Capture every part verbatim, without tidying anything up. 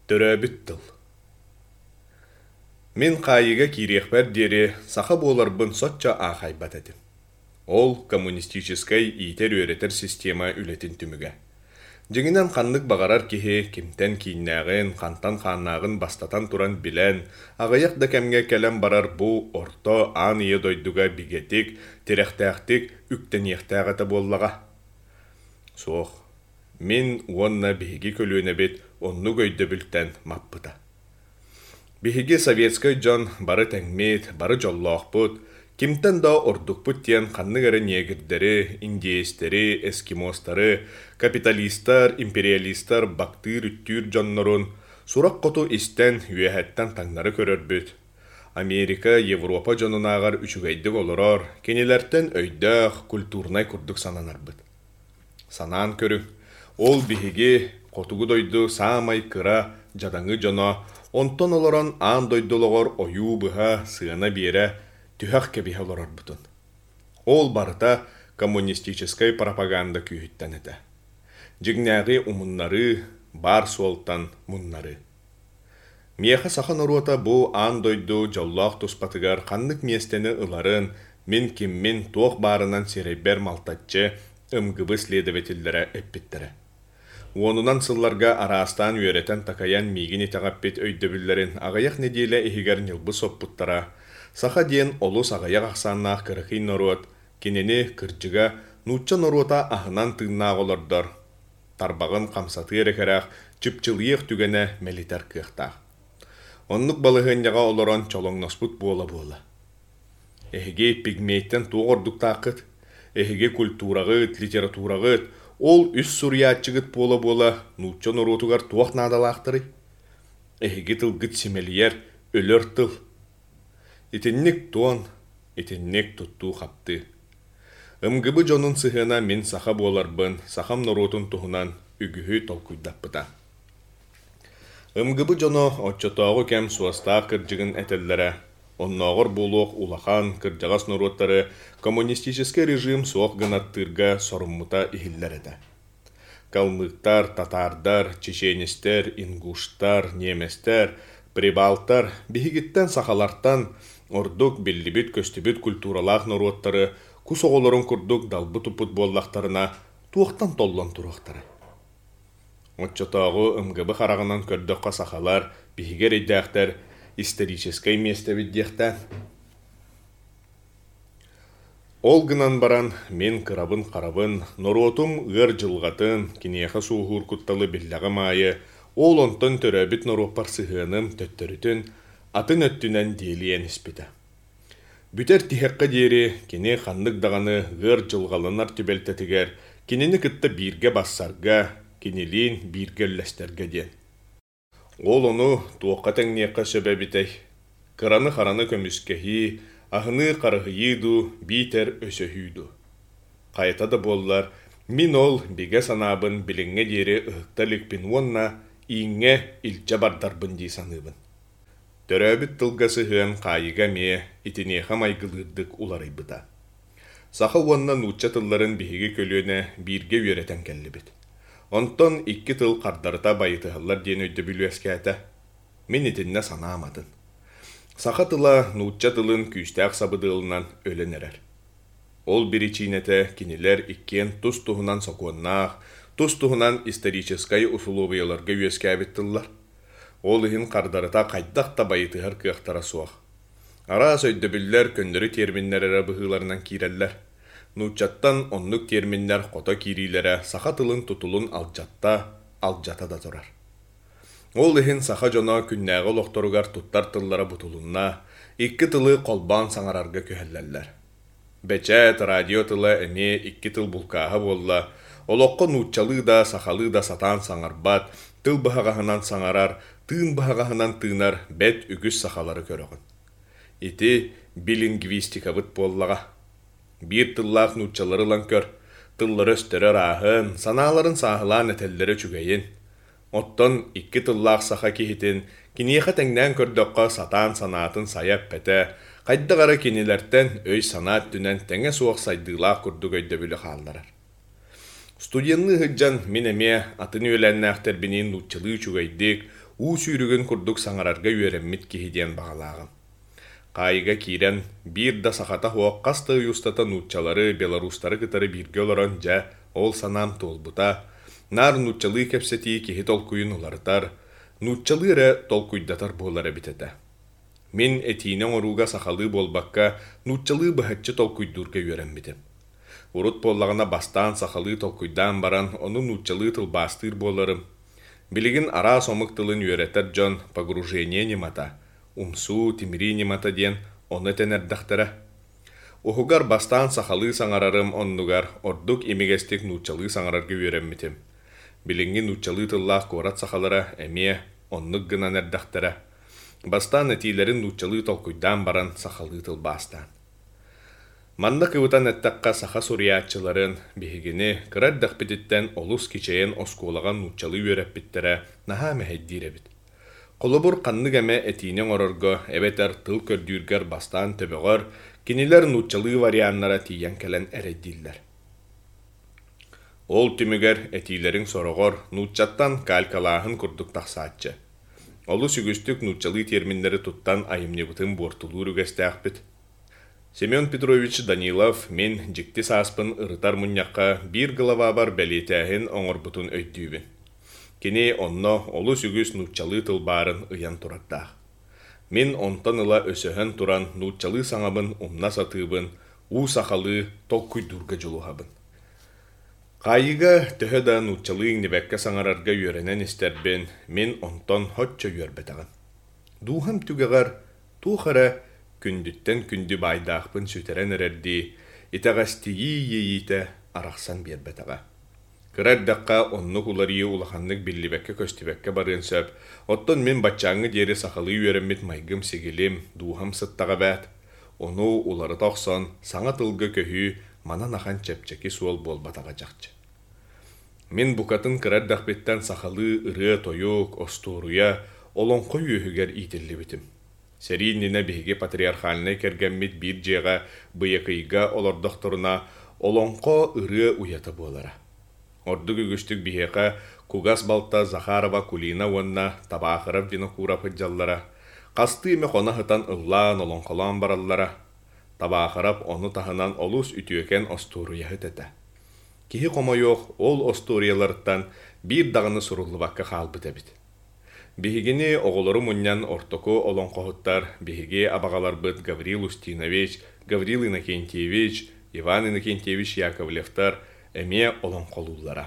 Төрөбүт тыл. Мен қайыға кирехбер дери саха боларбын сотча ахайбат этим. Ол коммунистической итер өретер система үлетин түмүгө. Жеңінен қанлык бағарар кихи кимтен кейннағын, қантан қаннағын бастатан туран билен, ағаяқ да кәмге кәлем барар бу орто ан ие дойдуга бигетик, терехтәқтик, үктенехтәғата боллаға. Соқ, мен уонна биһиги көлүөнө бит онну көйдө бүлтен маппыта. Биһиги советской жон бары тәңмет, бары жоллоохпут, кимтен да ордукпут тиен ханныгары негирдери, индейстери, эскимостары, капиталисттар, империалисттар, бактыр, үттүр жоннорун сурак коту истен үйэхэттен таңнары көрөрбүт. Америка, Европа жонунаагар үчүгайдык олорор, кенелертен өйдөх, культурнай курдук сананарбыт. Санаан көрүң, ол биһиги котугу дойду саамай кыра, жадаңы жоно, онтон олорон аан дойдулогор оюу быха сыана биэре түһэх кебиһэ олорорбутун. Ол барыта коммунистической пропаганда күйүттен эте. Жигнääги умуннары бар суолтан муннары. Миэхэ сахан оруота бу аан дойду жоллоох туспатыгар ханнык местени ыларын мен киммин туох баарынан серейбер малтаччы ымгыбы следовательлere эппиттере. Уонунан сылларга араастан үйөрэтен такаян мигин итагаппит өйдөбүллерин агаяк недиле ихигер нылбы соппуттара, саха диен олус агаяк аксаннаах кырыхын норуот, кенени кыржыга нуучча норуота ахынан тыыннаах олордор, тарбагын камсаты эрекераах чыпчылыйых түгене мелитер кыахтаах. Оннук балыгынняга олорон чолоңноспут буола-буола. Эхиге пигмейттен туогордуктаакыт, эхиге культурагыт, литературагыт, ол үс сурьячыгыт бола-бола нууччон орутугар туох наадалаахтары. Эхиги тылгыт симелиер өлөр тыл. Итинник туон, итинник туттуу хапты.Ымгыбы жонун сыхына мен саха боларбын, сахам норутун тухунан үгүхү толкуйдаппыта.Ымгыбы жоно отчотоогу кем суастаа кыржыгын этеллере, онноогор булуок улахан кыржагас нуруттары коммунистический режим суох гынаттырга соруммута ихиллерете. Калмыктар, татардар, чеченистер, ингуштар, неместер, прибалтар, бихигиттен сахалартан ордук биллибит көстүбүт культуралаах нуруттары кус оголорун курдук далбы тупут боллахтарына туохтан толлон туруктары. Отчотоогу ымгыбы харагынан көрдөкка сахалар бихигер иддээхтер исторической место виддехтен. Ол гынан баран мен кырабын карабын, норотум гыр жылгатын, кинеха суухур кутталы биллага майы, ол онтон төрөбүт нороппар сыхыным төттөрүтүн, атын өттүнен диэлиен испите. Бүтер тихекка диэри, кини ханнык даганы гыр жылгалынар түбелтетигер, кинини кытта бирге бассарга, кинилин биргеллестерге ден. Ол ону туоққа тәңнеққа сөбәбітей. Кыраны хараны көміскәхи, ахыны қарығыйыду, битер өсөхүйду. Қайтады боллар, мин ол биге санабын биліңе дері ұқталықпін онна, иңе илча бардарбын дей саныбын. Төрөбіт тылғасы хын қайыға ме, итінеха майгылырдық уларайбыта. Сақы онна нучча тылларын биһиги көлүөнө бирге үйөрөтен келлибит. Онтон икки тыл қардарыта байытығылар ден өйді бүлуэскәті. Мен етінне санаамадын. Саха тыла нуучча тылын күйістәк сабыдылынан өлен әрер. Ол бири чийнете кинилер иккен тус туһунан сокуаннаах, тус туһунан историческай условияларга үйескәбит тыллар. Ол ихин қардарыта қайдақта байытығар кыақтара суақ. Ара сөйді бүллер көндірі терминнер әрі бұғыларынан киреллер. Нуучаттан оннук терминнер қота кирилері саха тылын тутулун алжатта, алжата да турар. Ол ихин саха жоно күннәғы лоқторугар туттар тыллара бутулунна, икки тылы қолбан саңарарга көхеллерлер. Бечет, радио тылы эме икки тыл булкаға болла, олоққа нууччалы да, сахалы да сатан саңарбат, тыл бағағынан саңарар, тыын бағағынан тыынар бет үгіс сахалары көріғын. Ити билингвистика бұт боллаға. Бир тыллаах нууччалары ланкөр, тыллары өстөрөр аахын, санааларын саахылаан этеллері чүгейін. Оттон икки тыллаах саха кихитин, киниеха тәңнән көрдөкка сатаан санаатын саяп пәтә, қайдағары кинилерттен өй санаат түнен тәңе суақ сайдыылаах күрдүк өйдөбүлі хаалларар. Студенны хыджан мен эме атын өләннәхтер бинин нууччалыы чугайдык, уу сүйрүгүн курдук саңарарга үөрэммит киһидиэн бағалаагым. Кайга кирен бир да сахата хуок касты юстата нуччалары белорустары кытары бирге олорон жа ол санам толбута, нар нуччалы кепсети кихи толкуйун улартар, нуччалы эре толкуйдатар буолара битете. Мен этинен оруга сахалы болбакка нуччалы бахатчы толкуйдурга үөрэммитим. Урут боллагана бастан сахалы толкуйдан баран onu нуччалы тылбастыр боларым. Билигин ара сомык тылын үөретер жон погружение немата, умсу тимри немата ден оны тенердахтара. Ухугар бастан сахалы саңарарым оннугар ордук имигестик нуччалы саңарарга үөрэммитим. Билингин нуччалы тыллах корат сахалара эмие оннук гына нердахтара. Бастан этилерин нуччалы толкуйдан баран сахалы тылбастан. Манна кыбытан эттакка саха суриятчыларын бихигини кыраддах бититтен олус кичейен оскуолаган нуччалы үөреппиттере наха мэхэддиребит. Колобур каннык эме этинен орорго эбетер тыл көрдүүргер бастан төбөгөр кинилер нуччалы варианнара тийен келен эреддиллер. Ол түмүгер этилерин сорогор нуччаттан калкалаахын курдук тахсаатчы. Олус үгүстүк нуччалы терминдери туттан айымнебытын бортулуур үгэстээхпит. Семен Петрович Данилов мен жикти сааспын ырытар муньякка бир глава бар бәлетәһин оңорбутун өйдүүбүн. Кини онно олус үгүс нуччалы тылбарын ыян тураттаах. Мен онтан ыла өсөһөн туран нуччалы саңабын умна сатыыбын, уу сахалы толкуйдурга жолуһабын. Кайыга төһө да нуччалы иңнебекке саңарарга үөренен истербин, мен онтон хотчо үөрбетагын. Дуухам түгегар туухара күндүттен күндү байдаахпын сүтерен эрерди, итагастии ийите арахсан бербетага. Кыраддакка онну куларии улаханнык биллибекке көстүбекке барын сөп, оттон мен баччаңы дери сахалы үөрэммит майгым сигилим, дуухам сыттага бәт. Ону улары тохсон, саңа тылга көһүү, мана нахан чепчеки суол болбатага жакчы. Мен букатын кыраддакпеттен сахалы ыры тойук, остууруя, олонко үөһүгер итиллибитим. Серийніне биһиги патриархаліне кергенмит бир жеға быйакыйга олордохторуна олонко ыры уята болара. Ордук үгүстүк биһиэка Кугас балта Захарова Кулина уонна табаахырап винокура пыджаллара. Касты име хона хытан ыллаан олонколаан бараллара. Табаахырап ону тахынан олус үтүөкен остууруя хытета. Кихи комойох ол остуурияларыттан бир дагыны суруллубакка хаалбыт эбит. Бихигини оголору муньян ортоку олонкохуттар биһиги абагаларбыт Гаврил Устинович, Гаврил Иннокентьевич, Иван Иннокентьевич Яковлевтар эме олонколуллара.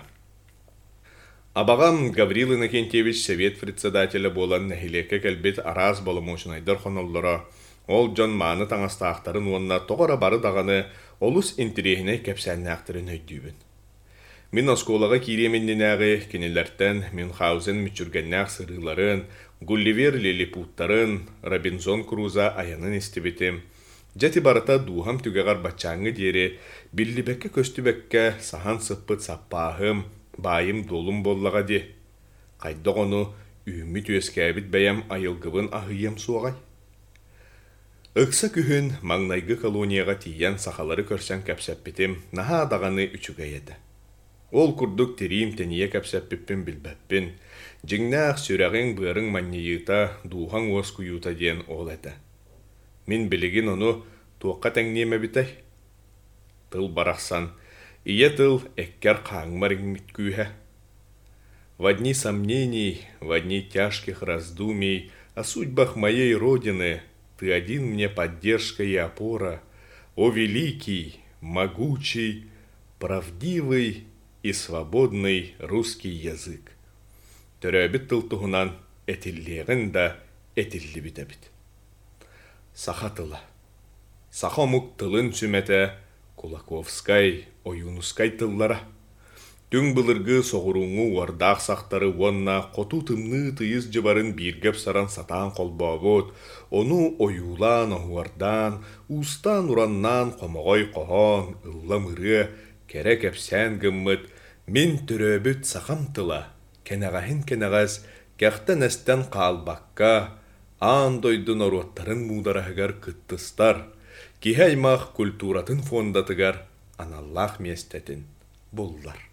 Абагам Гаврил Иннокентьевич совет председателя болан нахилекке келбет араз боломушунайдар хоноллара, ол жон мааны таңастаақтарын уонна тоғара бары дағаны олус интерехіне кепсәннәқтырын өйдүүбін. Мен осколага киременненәгы кенелерден Мюнхгаузен мүчүргеннәк сырыларын, Гулливер лилипуттарын, Робинзон Круза аянын истебетим. Жати барата дуухам түгегар бачаңы дере, биллибекке көстүбекке сахан сыппыт саппаахым, байым долум боллага де. Кайдоғону үймі түескәбіт бәйім айылгыбын ахыйым суағай. Ыкса күхін маңнайгы колонияға тиян сахалары көрсен кәпсәппетим, наха дағаны үчүгә еді. Ол курдук терим тение кәпсәппеппин билбәппин, жиңнәк сүрәгең бырың маннийыта духан оскуюта диен ол әті. Мин билигин ону туаққа тәңнеме битай. Тыл барақсан, ие тыл әккер қаңмарың миткүйхә. В одни сомнений, в одни тяжких раздумий о судьбах моей родины ты один мне поддержка и опора, о великий, могучий, правдивый и свободный русский язык. Төрөбит тылтуһунан этиллиэгин да этилли битебит. Саха тыла. Сахомук тылын сүмете Кулаковскай, Оюнускай тыллара. Түң былыргы соғыруңу вардақ сақтары уонна қоту тымны тыйыз жыбарын биргеп саран сатан қолбабот, ону оюлан оғуардан, устан ураннан қомағой қоған, ыллам ыры, керек әпсән гыммыт, мен түрөбіт сақам тыла, кенағахын кенағаз, кәқтен әстен қалбаққа, аан дойдын оруаттарын мударағығар кыттыстар, кихаймақ культуратын фондатығар аналлах местетін боллар.